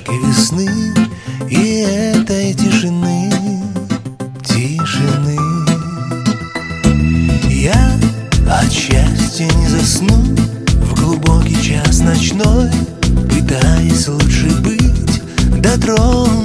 вспышки весны и этой тишины, тишины. Я от счастья не засну в глубокий час ночной, пытаясь лучше быть дотронутой